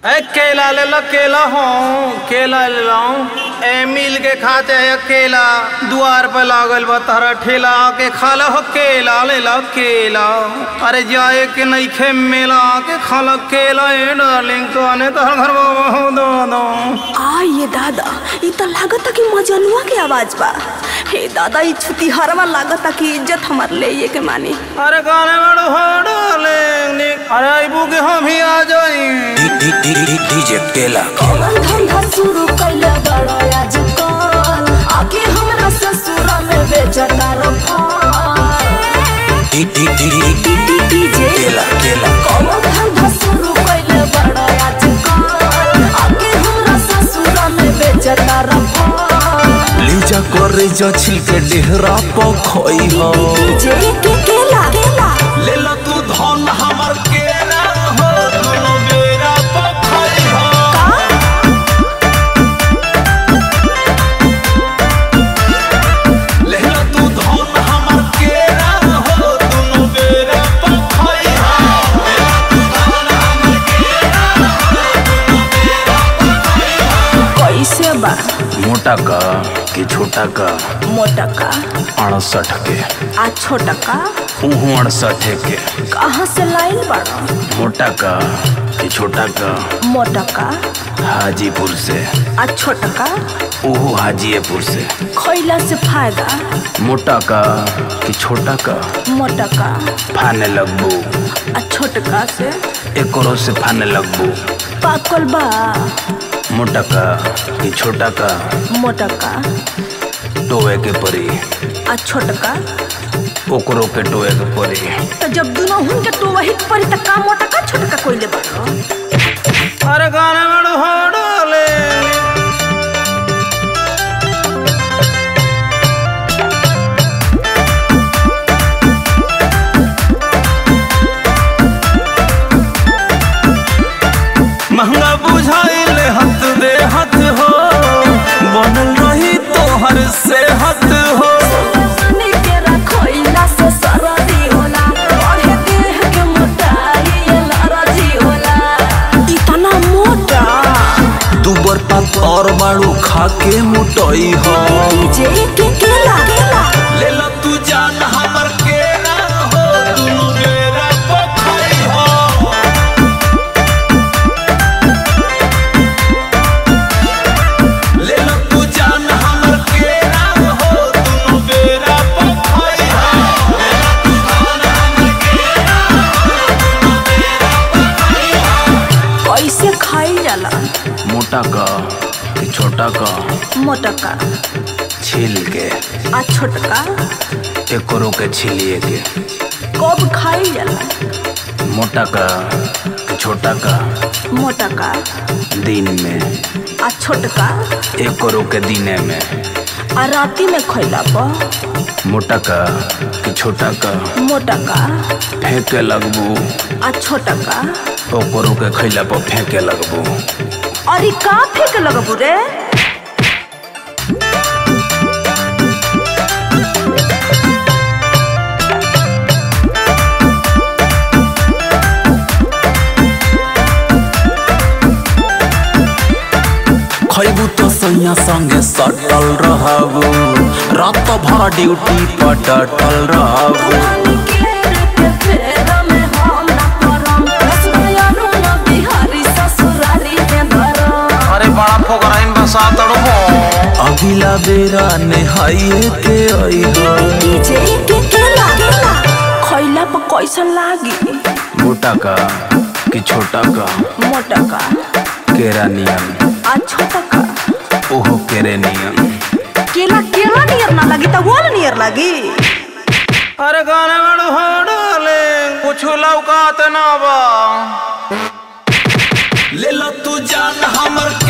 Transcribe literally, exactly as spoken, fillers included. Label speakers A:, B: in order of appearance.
A: ए केला ले लो केला हो केला ले लो ए मिल के खाते है अकेला द्वार पे लागल बा तारा ठेला के खा लो केला ले लो केला अरे जाए के नहीं खे मेला के खा लो केला ए डार्लिंग तो आने तो घर में दो दो
B: आ ये दादा ये तो लागत कि मजनुआ के आवाज बा। हे दादा ये छुट्टी हरवा लागत कि इज्जत हमार ले ये के मानी।
A: अरे गाने में हो डार्लिंग अरे आइबू के हम ही आ जाई
C: डीजे केला
D: कौन धंधा शुरू कैले बड़ा आजकल आके हमरा ससुर में बेचता
C: डीजे केला केला
D: कौन धंधा शुरू कैले बड़ा आजकल आके हमरा ससुर में बेचता
C: लीजा करे जा छिलके डेहरा पखई हो
D: डीजे के केला केला
A: ले लो तू धन हमर केला हो दोनों बेरा पखई हो ले लो तू धन हमर केला हो दोनों बेरा पखई हो ले लो तू धन हमर केला हो दोनों बेरा पखई हो
B: कैसे बा
C: मोटा का कि छोटा का
B: मोटा का
C: अड़सठ के
B: आ छोटा का
C: उहू अड़सठ के
B: कहाँ से लाइन बड़ा
C: मोटा का कि छोटा का
B: मोटा का
C: हाजीपुर से
B: आ छोटा का
C: ओहो हाजीपुर से
B: खैला से फायदा
C: मोटा का कि छोटा का
B: मोटा का
C: फाने लगबू
B: आ छोटका से
C: एकरो से फाने लगबू
B: पाकल बा
C: मोटा का कि छोटा का
B: मोटा का
C: टोए के परी
B: आ छोटका
C: ओकरो के टोए के परी
B: तो जब दोनों हुन के तो वही परी त का मोटा का छोटका कोइले बड़ो
A: अरे गाने में हो डाले महंगा बुझाइल हथ दे हथ हो बनल रही तोहर से हथ हो
D: पानी के रखोइला से सरदी होला बढ़े देह के मोटाई एलर्जी होला
B: इतना मोटा
C: दुबर पात और बाड़ू खा के मुटई हो
D: डीजे के केला केला
A: ले लो तू जान हमर केला हो दोनों बेरा पखई हो ले लो तू जान हमर केला हो दोनों बेरा पखई हो ले लो तू जान हमर केला हो दोनों बेरा पखई हो
B: कैसे खाई जाला
C: मोटा का कि छोटा का
B: मोटा का
C: छील के
B: आ छोटका
C: एकरो के छीलिए के
B: कब खाई जाला
C: मोटा का कि छोटा का
B: मोटा का
C: दिन में
B: आ छोटका
C: एकरो के दिने में
B: आ राती में खैला पर
C: मोटा का कि छोटा का
B: मोटा का
C: फेंके लगबू
B: आ छोटा का
C: ओकरो के खैला पर फेंके लगबू
B: अरे का फेंक लगबू रे
C: खैबू तो सैया संगे सटल रहबू रात भर ड्यूटी पर डटल रहबू
D: पानी के के फेरा में हम ना करम रसमयानु न बिहारी ससुरारी में धरम
A: अरे बड़ा फोकराइन बसा तड़ो हो
C: अगिला बेरा नहाइए के अइहो
D: डीजे के केला केला
B: खैला पर कैसन लागी
C: मोटा का कि छोटा का
B: मोटा का
C: केरा नियन
B: आ छोटा का
C: ओहो केरे नियन
B: केला केला नियर ना लगी तो वो नियर लगी
A: अरे गाने में हो डाले कुछ लौकात ना बा ले लो तू जान हमर